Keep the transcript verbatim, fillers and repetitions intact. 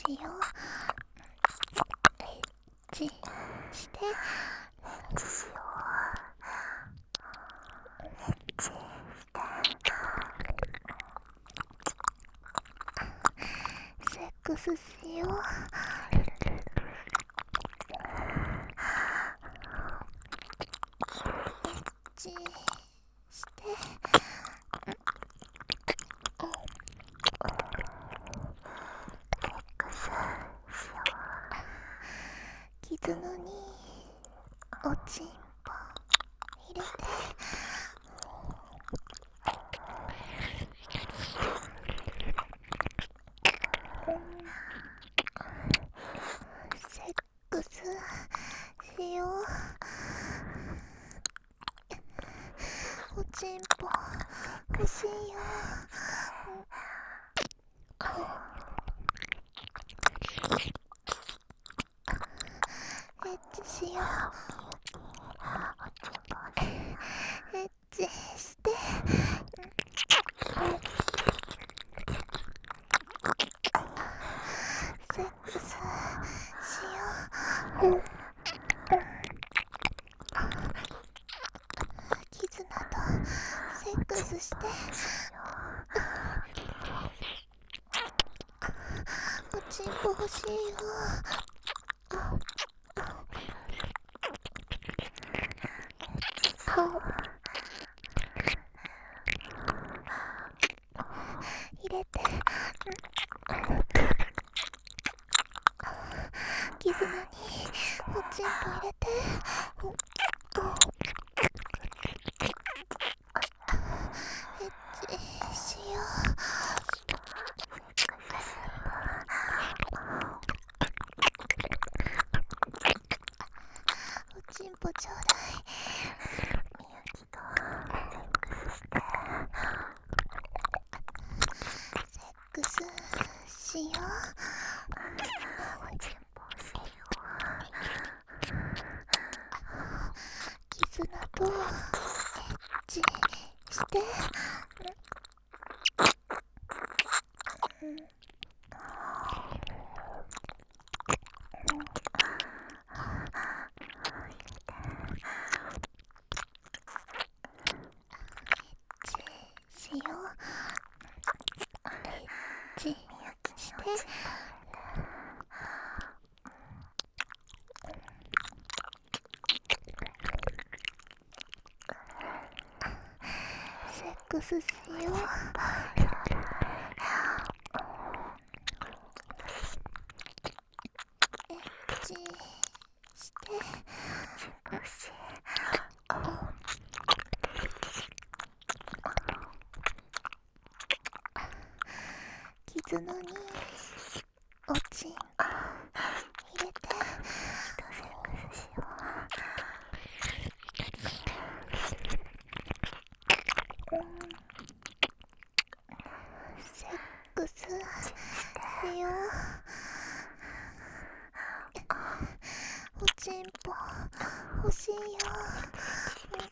しよう。エッチして、 エッチしよう。エッチして、 セックスしよう。エッチして、 セックスしよう。 絆におちんぽ入れて、セックスしよう。おちんぽ欲しいよ。エッチしよう。エッチして、セックスしよう。絆とセックスして、おちんぽ欲しいよ。入れて、絆におちんぽ入れて、エッチしよう。おちんぽちょうだい。 みゆきとセックスして、 セックスしよう。 おちんぽしよ絆とエッチして、しよう。エッチう。みゆきして、 におちんセックスしよう。エッチして、 ぽ欲しい。 絆におちんぽ入れて、 セックスしよセックスしよう。おちんぽ欲しいよ。